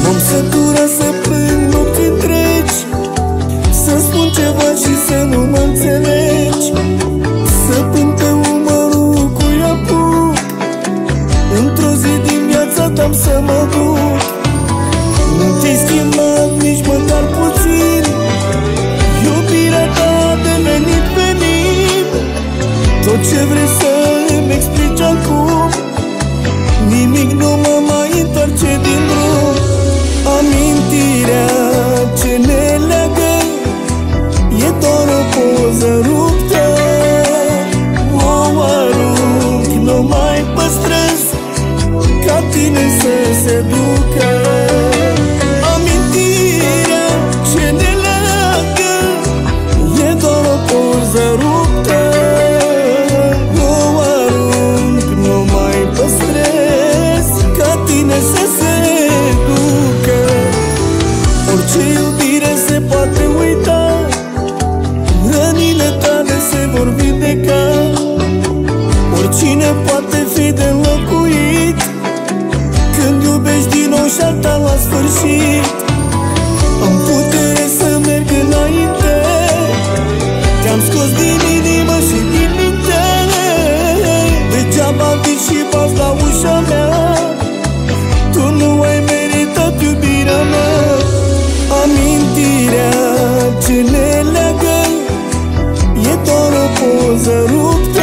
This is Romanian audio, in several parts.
M-am săturat să plâng nopți întregi, să spun ceva și să nu mă înțelegi, să plâng pe umărul cu apuc, într-o zi din viața ta-am să mă duc. Nu te-ai schimbat nici măcar puțin, iubirea ta a devenit penin. Tot ce vrei să îmi explici acum, nimic nu mă mai întoarce din drum. Amintirea ce ne leagă e doar o poză ruptă. O arunc, nu mai păstrez, ca tine să se ducă. Amintirea ce ne leagă e doar o poză ruptă. O arunc, nu mai păstrez, ca tine să se ducă. Orice iubire se poate uita, rănile tale se vor vindeca. Oricine poate fi de înlocuit, când iubești din nou și alta la sfârșit. Am putere să merg înainte, te-am scos din inimă și din minte. Degeaba vii și bați la ușa mea, tu nu ai meritat iubirea mea. Amintirea ce ne leagă e doar o poză ruptă.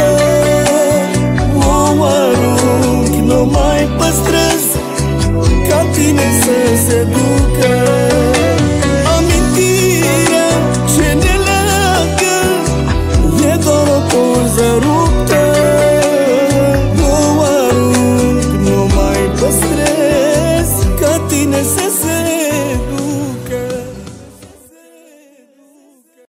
O arunc, nu mai păstrez, ca tine să se ducă.